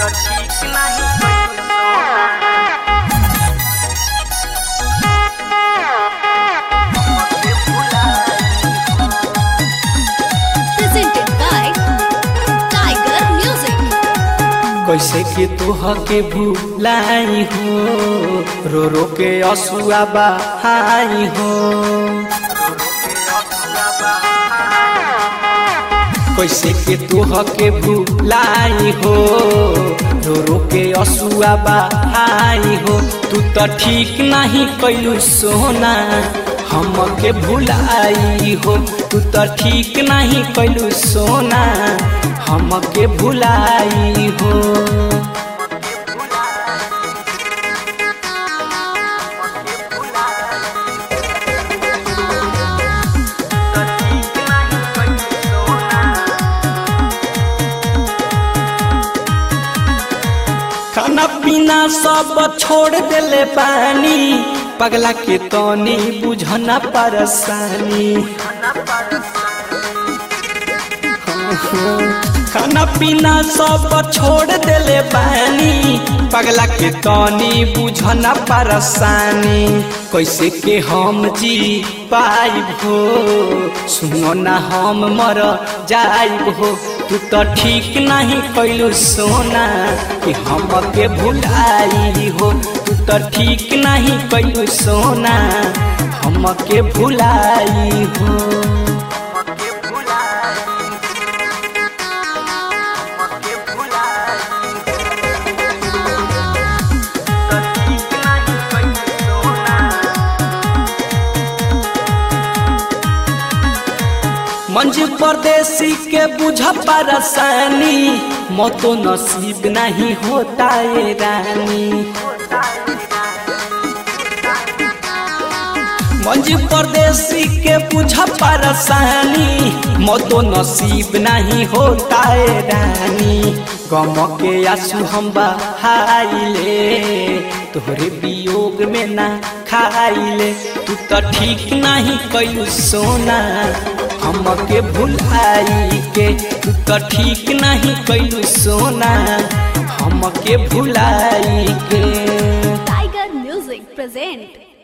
ठीक नहीं presented by Tiger Music. कैसे के तोह के भूलाई हो, रो रो के असुआ बहाई हो। कैसे के तोह के भूलाई हो, रो रो के असुआ बहाई हो। तू तो ठीक नहीं कैलू सोना हम के भुलाई हो। तू तो ठीक नहीं कैलू सोना हम के भुलाई हो। खाना पीना सब छोड़ देले पानी, पगला के तनी बुझना परेशानी। खाना पीना सब छोड़ देले पानी, पगला के तनी बुझना परेशानी। कैसे के हम जी पाइब हो, सुनो ना हम मर जाइब हो। तू तो ठीक नहीं कैलू सोना कि हम के भुलाई हो। तू तो ठीक नहीं कैलू सोना हम के भुलाई हो। मंज परदेसी के बुझ परेशानी, मौतो नसीब नहीं होता ये रानी। मंज परदेसी के बुझ परेशानी, मौतो नसीब नहीं होता ये रानी। गम के आंसू हम बहाइले, तोहरे वियोग में ना खाइले। तू तो ठीक नहीं कैलू सोना हम के भुलाई के। तू तो ठीक नहीं कैलू सोना हम के भुलाई के। Tiger Music present